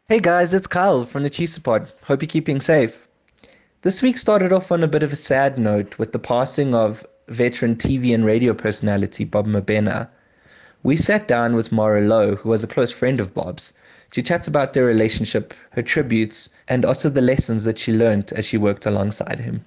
Hey guys, it's Kyle from the Chisapod. Hope you're keeping safe. This week started off on a bit of a sad note with the passing of veteran TV and radio personality Bob Mabena. We sat down with Mara Lowe, who was a close friend of Bob's, to chat about their relationship, her tributes, and also the lessons that she learnt as she worked alongside him.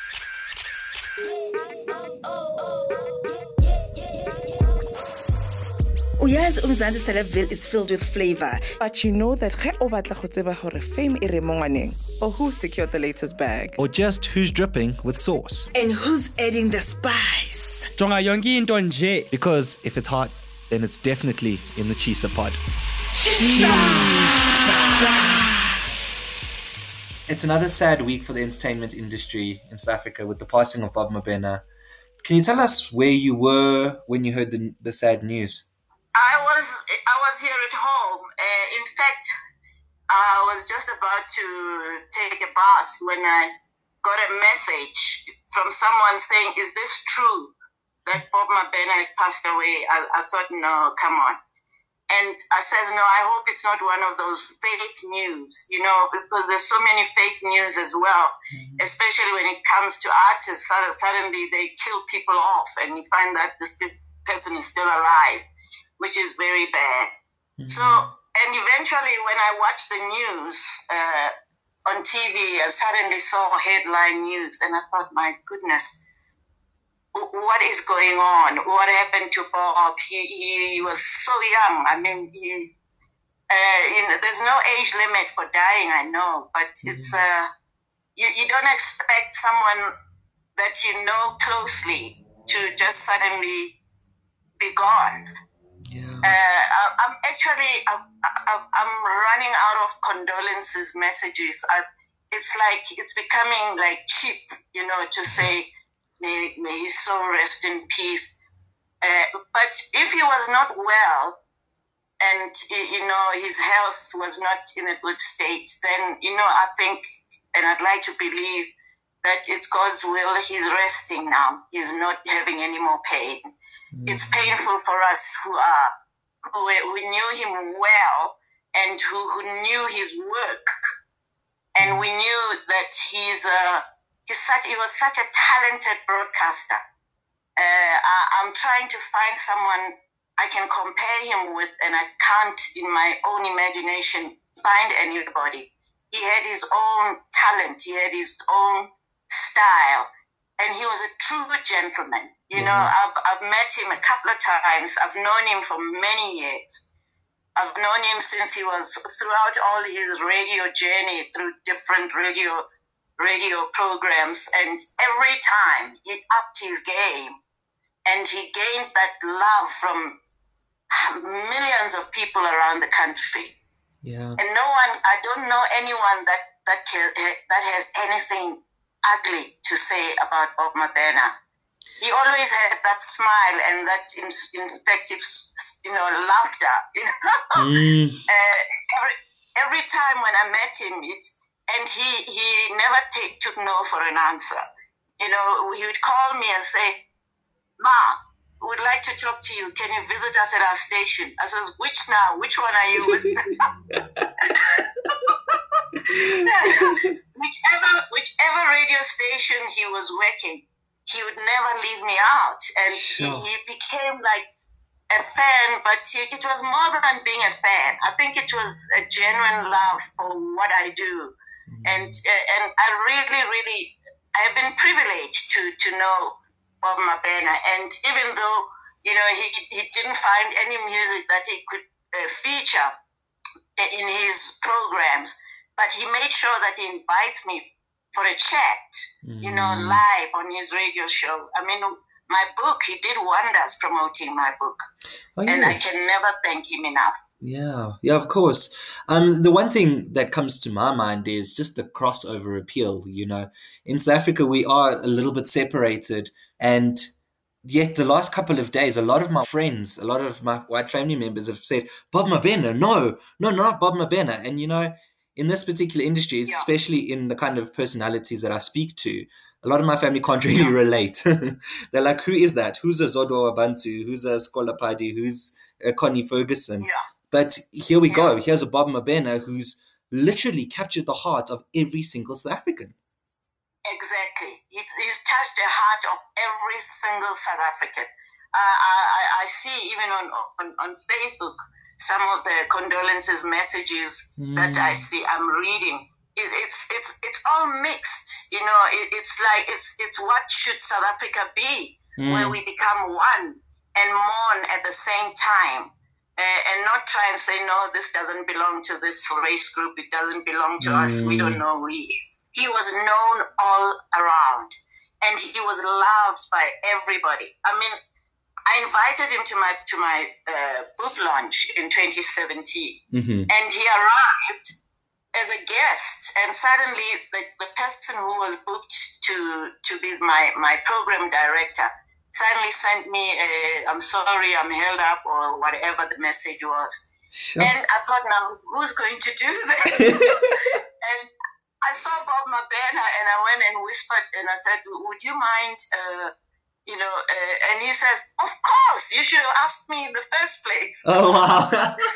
Uyazi uMzansi Celebville is filled with flavor. But you know that ge o batla go tseba gore fame e re mo ngwaneng, or who secured the latest bag, or just who's dripping with sauce. and who's adding the spice. Jonga yonke into nje. Because if it's hot, then it's definitely in the Chisa pod. It's another sad week for the entertainment industry in South Africa with the passing of Bob Mabena. Can you tell us where you were when you heard the sad news? I was here at home. In fact, I was just about to take a bath when I got a message from someone saying, "Is this true that Bob Mabena has passed away?" I thought, no, come on. And I says, no, I hope it's not one of those fake news, because there's so many fake news as well, especially when it comes to artists. Suddenly they kill people off and you find that this person is still alive, which is very bad. So, and eventually when I watched the news on TV, I suddenly saw headline news and I thought, my goodness, what is going on? What happened to Bob? He was so young. I mean, there's no age limit for dying, I know, but it's you don't expect someone that you know closely to just suddenly be gone. I'm running out of condolences messages. It's like it's becoming like cheap, to say may his soul rest in peace. But if he was not well and his health was not in a good state, then I think, and I'd like to believe that it's God's will. He's resting now. He's not having any more pain. It's painful for us who knew him well and who knew his work, and we knew that he was such a talented broadcaster. I'm trying to find someone I can compare him with, and I can't, in my own imagination, find anybody. He had his own talent. He had his own style, and he was a true gentleman. I've met him a couple of times. I've known him for many years. I've known him since he was throughout all his radio journey through different radio programs, and every time he upped his game and he gained that love from millions of people around the country. And I don't know anyone that has anything ugly to say about Bob Mabena. He always had that smile and that infective, laughter. Every time when I met him, and he never took no for an answer. He would call me and say, "Ma, would like to talk to you. Can you visit us at our station?" I says, "Which now? Which one are you with?" Whichever radio station he was working, he would never leave me out. And he became like a fan, but it was more than being a fan. I think it was a genuine love for what I do. And I really, really, I have been privileged to know Bob Mabena. And even though, he didn't find any music that he could feature in his programs, but he made sure that he invites me for a chat, live on his radio show. I mean, my book, he did wonders promoting my book. And I can never thank him enough. Yeah, of course. The one thing that comes to my mind is just the crossover appeal, In South Africa, we are a little bit separated, and yet the last couple of days, a lot of my friends, a lot of my white family members have said, "Bob Mabena, no, not Bob Mabena." And, in this particular industry, especially in the kind of personalities that I speak to, a lot of my family can't really relate. They're like, who is that? Who's a Zodwa Wabantu? Who's a Skolapadi? Who's a Connie Ferguson? But here we go. Here's a Bob Mabena who's literally captured the heart of every single South African. Exactly. He's touched the heart of every single South African. I see even on Facebook some of the condolences messages that I see. I'm reading. It's all mixed. You know, it's like it's what should South Africa be, where we become one and mourn at the same time, and not try and say, no, this doesn't belong to this race group. It doesn't belong to us. We don't know who he is. He was known all around, and he was loved by everybody. I mean, I invited him to my book launch in 2017, and he arrived as a guest, and suddenly the person who was booked to be my program director suddenly sent me I'm sorry, I'm held up, or whatever the message was. Sure. And I thought, now, who's going to do this? And I saw Bob Mabena, and I went and whispered, and I said, would you mind, and he says, of course, you should have asked me in the first place. Oh, wow.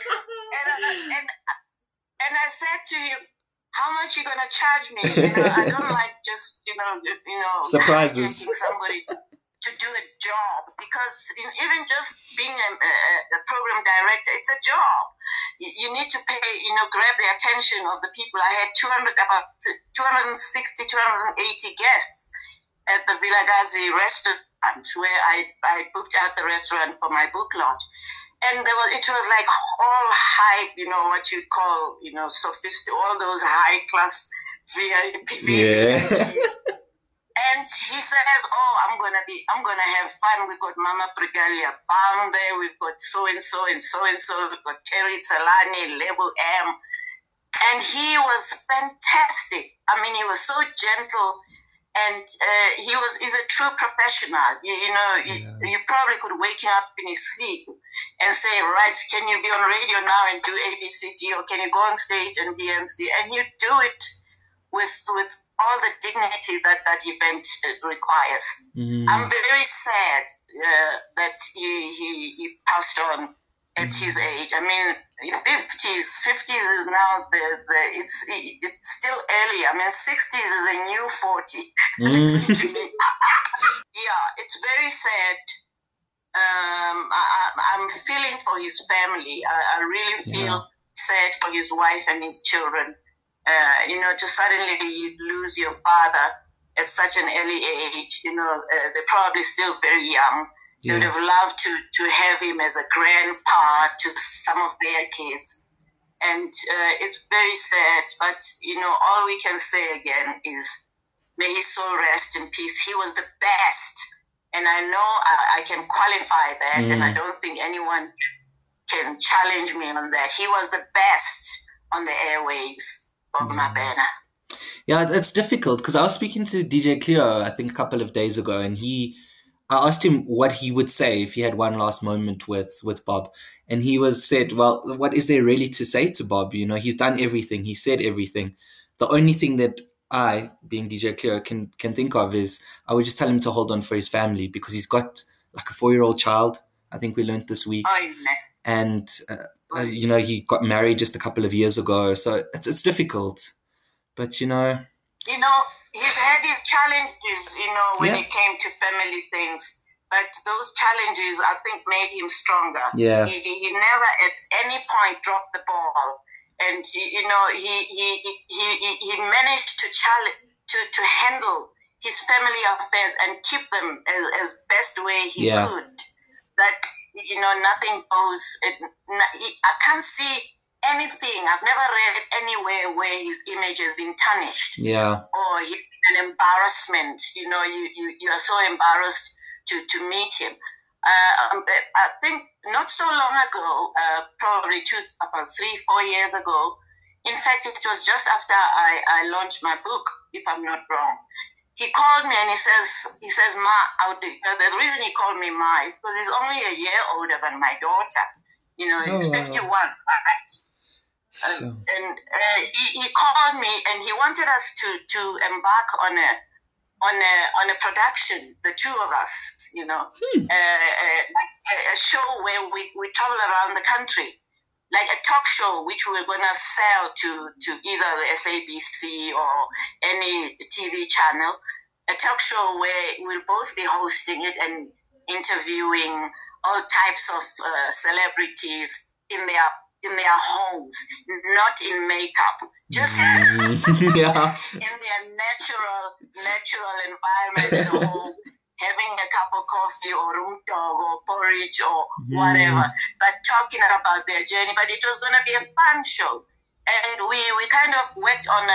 and I said to him, how much are you going to charge me? You know, I don't like just, surprises. Taking somebody to do a job, because even just being a program director, it's a job. You need to pay, grab the attention of the people. I had 260, 280 guests at the Vilakazi restaurant, where I booked out the restaurant for my book launch. And it was like all hype, what you call, all those high class VIP. Yeah. And he says, oh, I'm gonna have fun. We've got Mama Brigalia Bambe, we've got so-and-so and so-and-so, we've got Terry Tsalani, Lebo M. And he was fantastic. I mean, he was so gentle, and he's a true professional. You probably could wake him up in his sleep and say, right, can you be on radio now and do ABCD, or can you go on stage and be MC? And you do it with all the dignity that event requires. I'm very sad that he passed on at his age. I mean, 50s is now it's still early. I mean, 60s is a new 40. Listen to me. Yeah, it's very sad. I'm feeling for his family. I really feel sad for his wife and his children. To suddenly lose your father at such an early age, they're probably still very young. Yeah. They would have loved to have him as a grandpa to some of their kids. And it's very sad, but, all we can say again is, may his soul rest in peace. He was the best. And I know I can qualify that, and I don't think anyone can challenge me on that. He was the best on the airwaves. Yeah, it's difficult, because I was speaking to DJ Cleo, I think a couple of days ago, and I asked him what he would say if he had one last moment with Bob, and he said, well, what is there really to say to Bob? He's done everything, he said everything. The only thing that I, being DJ Cleo, can think of is I would just tell him to hold on for his family, because he's got like a 4-year-old child, I think we learned this week. Oh, yeah. And he got married just a couple of years ago, so it's difficult. But he's had his challenges, when it came to family things. But those challenges, I think, made him stronger. Yeah. He never at any point dropped the ball, and he managed to handle his family affairs and keep them as best way he could. That. Nothing goes. I can't see anything. I've never read anywhere where his image has been tarnished. Yeah. Or an embarrassment. You are so embarrassed to meet him. I think not so long ago, probably 3-4 years ago. In fact, it was just after I launched my book, if I'm not wrong. He called me and he says, Ma, the reason he called me Ma is because he's only a year older than my daughter. He's 51, right? So. And he called me and he wanted us to embark on a production, the two of us, a show where we travel around the country. like a talk show, which we were going to sell to either the SABC or any TV channel, a talk show where we'll both be hosting it and interviewing all types of celebrities in their homes, not in makeup, just Yeah. in their natural environment at home, having a cup of coffee or rum dog or porridge or whatever, but talking about their journey. But it was going to be a fun show, and we kind of worked on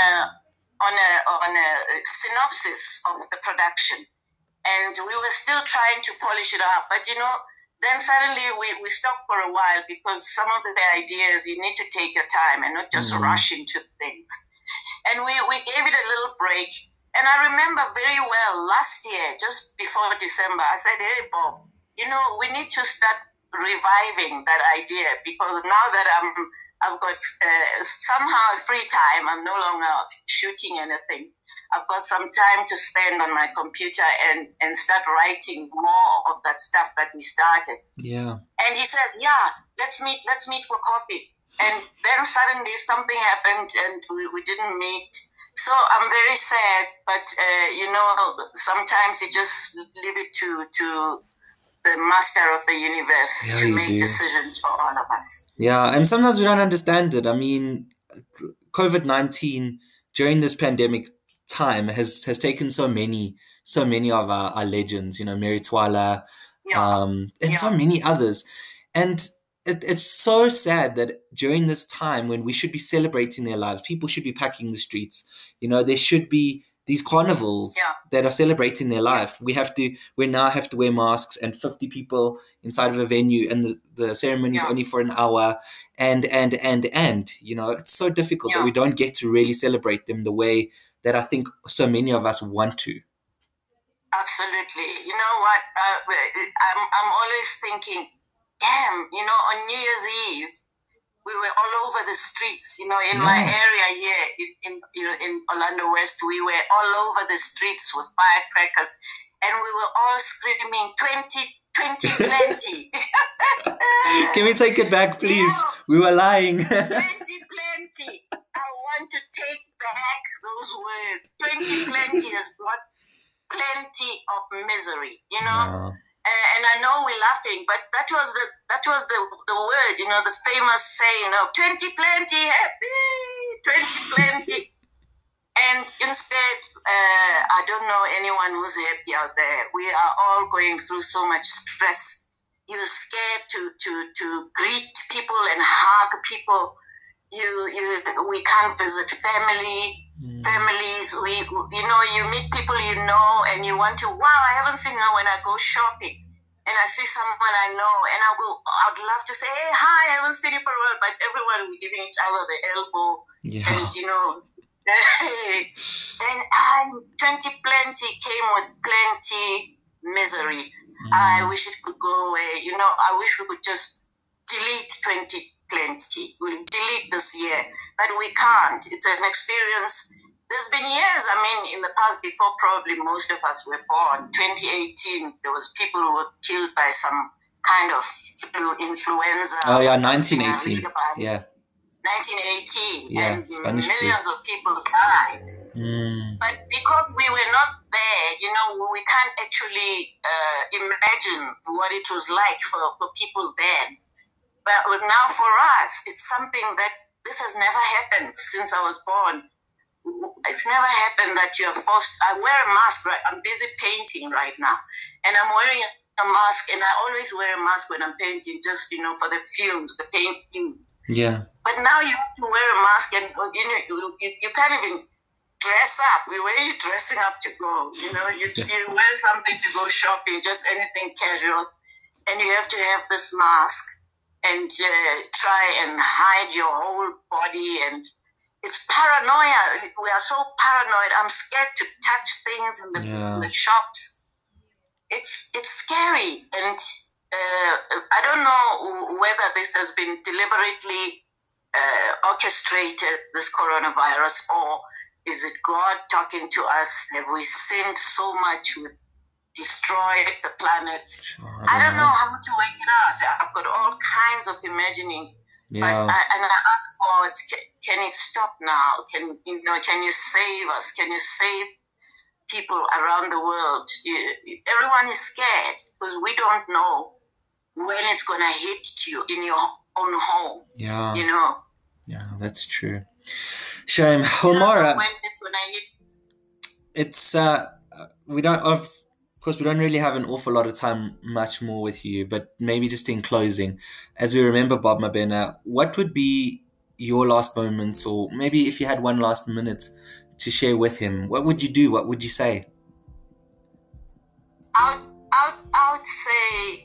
a synopsis of the production, and we were still trying to polish it up. But then suddenly we stopped for a while, because some of the ideas, you need to take your time and not just rush into things. And we gave it a little break. And I remember very well last year, just before December, I said, hey, Bob, we need to start reviving that idea, because now that I've got somehow free time, I'm no longer shooting anything. I've got some time to spend on my computer and start writing more of that stuff that we started. Yeah. And he says, yeah, let's meet for coffee. And then suddenly something happened and we didn't meet. So I'm very sad, but sometimes you just leave it to the master of the universe to make decisions for all of us. Yeah, and sometimes we don't understand it. I mean, COVID-19 during this pandemic time has taken so many of our legends, Mary Twala, and so many others. And it's so sad that during this time when we should be celebrating their lives, people should be packing the streets. There should be these carnivals that are celebrating their life. We now have to wear masks, and 50 people inside of a venue, and the ceremony is only for an hour, and it's so difficult that we don't get to really celebrate them the way that I think so many of us want to. Absolutely. You know what? I'm always thinking, damn, on New Year's Eve, we were all over the streets, in my area here in Orlando West, we were all over the streets with firecrackers, and we were all screaming 20 plenty. Can we take it back, please? We were lying. 20 plenty. I want to take back those words. 20 plenty has brought plenty of misery, Yeah. And I know we're laughing, but that was the word, the famous saying of 20 plenty, happy, 20 plenty. And instead, I don't know anyone who's happy out there. We are all going through so much stress. You're scared to greet people and hug people. We can't visit families. You meet people and you want to, wow, I haven't seen her when I go shopping. And I see someone I know, and I'd love to say, hey, hi, I haven't seen you for a while, but everyone will giving each other the elbow. And, and 20 plenty came with plenty misery. I wish it could go away. I wish we could just delete 20 plenty. We'll delete this year, but we can't. It's an experience. There's been years, in the past, before probably most of us were born, 2018, there was people who were killed by some kind of influenza. Oh, yeah, 1918. Yeah. 1918. Yeah, and Spanish millions flu. of people died. But because we were not there, we can't actually imagine what it was like for people then. But now for us, it's something that this has never happened since I was born. It's never happened that you're forced. I wear a mask, right? I'm busy painting right now, and I'm wearing a mask, and I always wear a mask when I'm painting, just for the fumes, the paint fumes. Yeah. But now you have to wear a mask, and you can't even dress up. Where are you dressing up to go? You wear something to go shopping, just anything casual, and you have to have this mask and try and hide your whole body and. It's paranoia. We are so paranoid. I'm scared to touch things in the shops. It's scary, and I don't know whether this has been deliberately orchestrated, this coronavirus, or is it God talking to us? Have we sinned so much we've destroyed the planet? I don't know how to work it out. I've got all kinds of imagining. Yeah. And I ask God, can it stop now? Can you save us? Can you save people around the world? Everyone is scared because we don't know when it's going to hit you in your own home. Yeah. Yeah, that's true. Shame. Well, Mara, when it's going to hit. It's we don't of course we don't really have an awful lot of time much more with you, but maybe just in closing, as we remember Bob Mabena, what would be your last moments, or maybe if you had one last minute to share with him, what would you do? What would you say? I would say,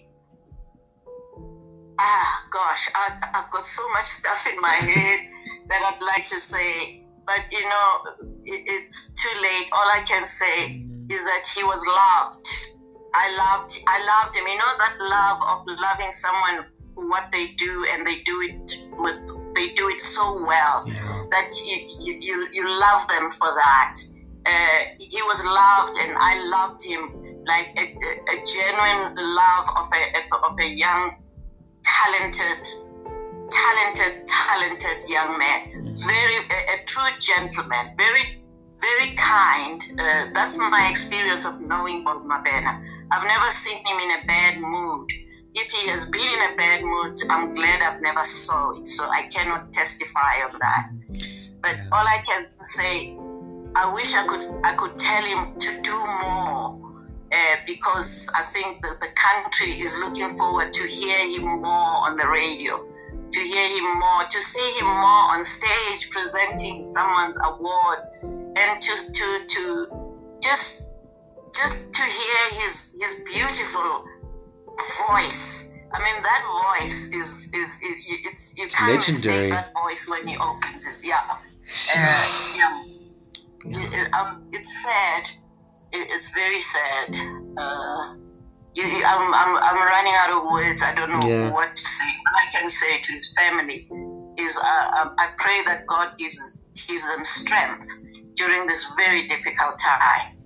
gosh, I've got so much stuff in my head that I'd like to say, but it's too late. All I can say is that he was loved. I loved him. That love of loving someone for what they do, and they do it so well that you love them for that. He was loved, and I loved him, like a genuine love of a young, talented young man. A true gentleman, very, very kind. That's my experience of knowing Bob Mabena. I've never seen him in a bad mood. If he has been in a bad mood, I'm glad I've never saw it, so I cannot testify on that. But all I can say, I wish I could tell him to do more, because I think that the country is looking forward to hear him more on the radio, to hear him more, to see him more on stage presenting someone's award, and just to hear his beautiful voice. I mean, that voice it's you can't legendary. mistake that voice when he opens it. It's sad. It's very sad. I'm running out of words. I don't know what to say. What I can say to his family is I pray that God gives them strength during this very difficult time.